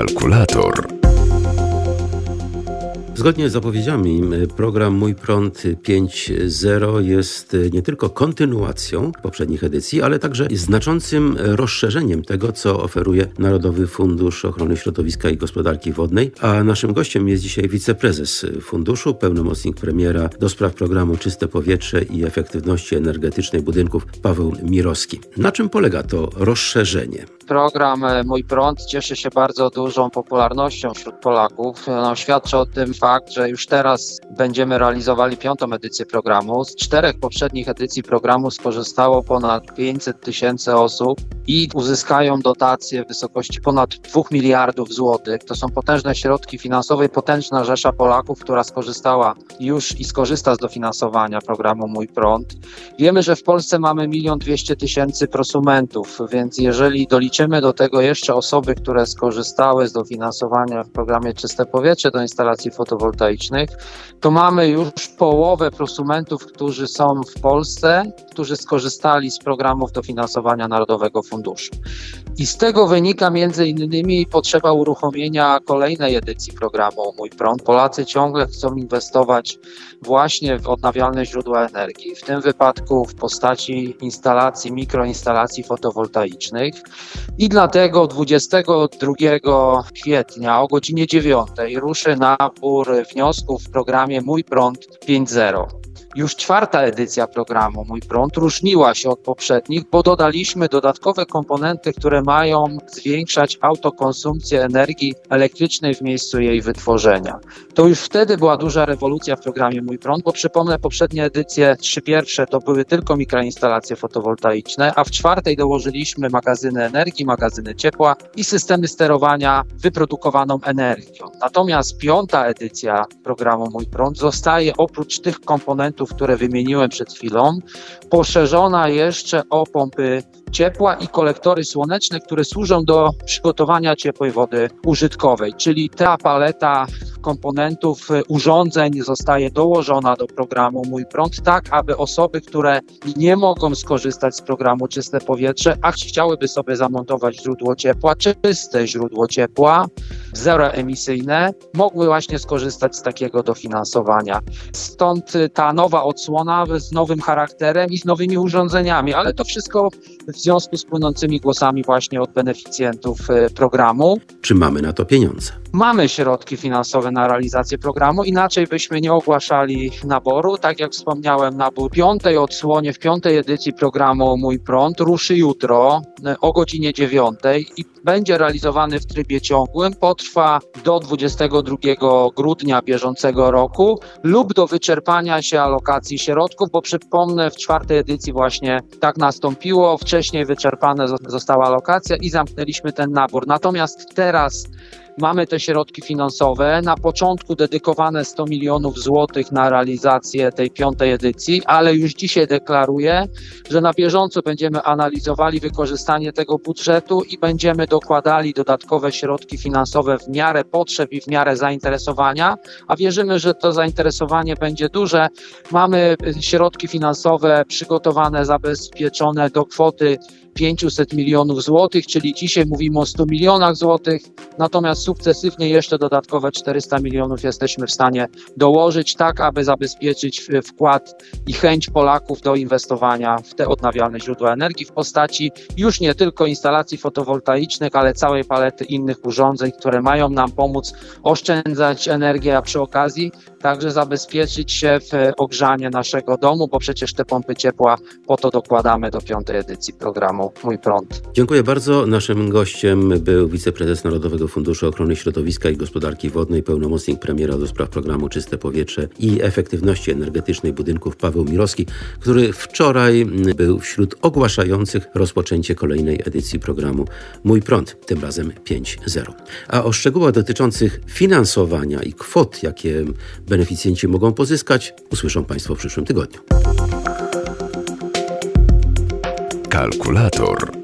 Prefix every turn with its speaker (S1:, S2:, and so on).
S1: Kalkulator.
S2: Zgodnie z zapowiedziami program Mój Prąd 5.0 jest nie tylko kontynuacją poprzednich edycji, ale także znaczącym rozszerzeniem tego, co oferuje Narodowy Fundusz Ochrony Środowiska i Gospodarki Wodnej. A naszym gościem jest dzisiaj wiceprezes funduszu, pełnomocnik premiera do spraw programu Czyste Powietrze i Efektywności Energetycznej Budynków Paweł Mirowski. Na czym polega to rozszerzenie?
S3: Program Mój Prąd cieszy się bardzo dużą popularnością wśród Polaków. Świadczy o tym fakt, że już teraz będziemy realizowali 5. edycję programu. Z 4 poprzednich edycji programu skorzystało ponad 500 tysięcy osób i uzyskają dotacje w wysokości ponad 2 miliardów złotych. To są potężne środki finansowe, potężna rzesza Polaków, która skorzystała już i skorzysta z dofinansowania programu Mój Prąd. Wiemy, że w Polsce mamy 1 200 000 prosumentów, więc jeżeli doliczymy do tego jeszcze osoby, które skorzystały z dofinansowania w programie Czyste Powietrze do instalacji fotowoltaicznych, to mamy już połowę prosumentów, którzy są w Polsce, którzy skorzystali z programów dofinansowania Narodowego Funduszu. I z tego wynika między innymi potrzeba uruchomienia kolejnej edycji programu Mój Prąd. Polacy ciągle chcą inwestować właśnie w odnawialne źródła energii, w tym wypadku w postaci instalacji, mikroinstalacji fotowoltaicznych. I dlatego 22 kwietnia o godzinie 9 ruszy nabór wniosków w programie Mój Prąd 5.0. Już 4. edycja programu Mój Prąd różniła się od poprzednich, bo dodaliśmy dodatkowe komponenty, które mają zwiększać autokonsumpcję energii elektrycznej w miejscu jej wytworzenia. To już wtedy była duża rewolucja w programie Mój Prąd, bo przypomnę, poprzednie edycje, 3 pierwsze, to były tylko mikroinstalacje fotowoltaiczne, a w 4. dołożyliśmy magazyny energii, magazyny ciepła i systemy sterowania wyprodukowaną energią. Natomiast 5. edycja programu Mój Prąd zostaje oprócz tych komponentów, które wymieniłem przed chwilą, poszerzona jeszcze o pompy ciepła i kolektory słoneczne, które służą do przygotowania ciepłej wody użytkowej, czyli ta paleta komponentów, urządzeń zostaje dołożona do programu Mój Prąd, tak aby osoby, które nie mogą skorzystać z programu Czyste Powietrze, a chciałyby sobie zamontować źródło ciepła, czyste źródło ciepła, zeroemisyjne, mogły właśnie skorzystać z takiego dofinansowania. Stąd ta nowa odsłona z nowym charakterem i z nowymi urządzeniami, ale to wszystko w związku z płynącymi głosami właśnie od beneficjentów programu.
S2: Czy mamy na to pieniądze?
S3: Mamy środki finansowe na realizację programu, inaczej byśmy nie ogłaszali naboru. Tak jak wspomniałem, nabór w 5. odsłonie, w 5. edycji programu Mój Prąd ruszy jutro o godzinie 9 i będzie realizowany w trybie ciągłym. Potrwa do 22 grudnia bieżącego roku lub do wyczerpania się alokacji środków, bo przypomnę, w 4. edycji właśnie tak nastąpiło. Wcześniej wyczerpana została alokacja i zamknęliśmy ten nabór. Natomiast teraz mamy te środki finansowe, na początku dedykowane 100 milionów złotych na realizację tej 5. edycji, ale już dzisiaj deklaruję, że na bieżąco będziemy analizowali wykorzystanie tego budżetu i będziemy dokładali dodatkowe środki finansowe w miarę potrzeb i w miarę zainteresowania, a wierzymy, że to zainteresowanie będzie duże. Mamy środki finansowe przygotowane, zabezpieczone do kwoty 500 milionów złotych, czyli dzisiaj mówimy o 100 milionach złotych, natomiast sukcesywnie jeszcze dodatkowe 400 milionów jesteśmy w stanie dołożyć, tak aby zabezpieczyć wkład i chęć Polaków do inwestowania w te odnawialne źródła energii w postaci już nie tylko instalacji fotowoltaicznych, ale całej palety innych urządzeń, które mają nam pomóc oszczędzać energię, a przy okazji także zabezpieczyć się w ogrzanie naszego domu, bo przecież te pompy ciepła po to dokładamy do 5. edycji programu Mój Prąd.
S2: Dziękuję bardzo. Naszym gościem był wiceprezes Narodowego Funduszu Ochrony Środowiska i Gospodarki Wodnej, pełnomocnik premiera do spraw programu Czyste Powietrze i Efektywności Energetycznej Budynków Paweł Mirowski, który wczoraj był wśród ogłaszających rozpoczęcie kolejnej edycji programu Mój Prąd, tym razem 5.0. A o szczegółach dotyczących finansowania i kwot, jakie beneficjenci mogą pozyskać, usłyszą Państwo w przyszłym tygodniu.
S1: Kalkulator.